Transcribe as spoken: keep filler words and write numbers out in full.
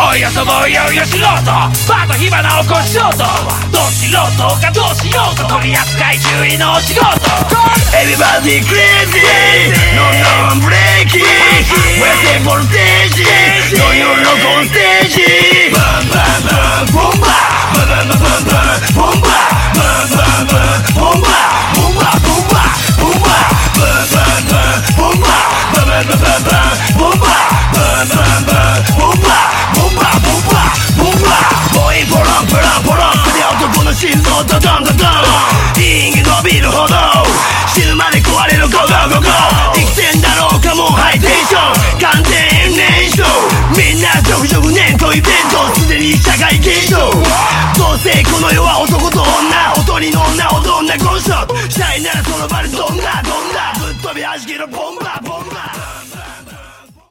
おいよそぼいよいよ素人バート火花起こしようとど素人かどうしようと取り扱い注意のお仕事 Everybody crazy No no I'm breaking Where's the voltage No you're not on stage Bam bam bam bomba Bam bam bam bam bomba Bam bam bam bomba Bomba bomba bomba Bam bam bam bomba Bam bam bam bam bomba Bam bam bam bomba Bomba bomba bomba Boy ポロンポロンポロンで男の心臓ドドンドドンリング伸びるほど死ぬまで壊れるゴゴゴゴ生きてんだろうかもうハイテンション完全燃焼みんなジョグジョグ念とイベントすでに社会現象どうせこの世は男と女おとりの女踊んなゴンショットシャイならその場でどんなどんなぶっ飛びはじけるボンバー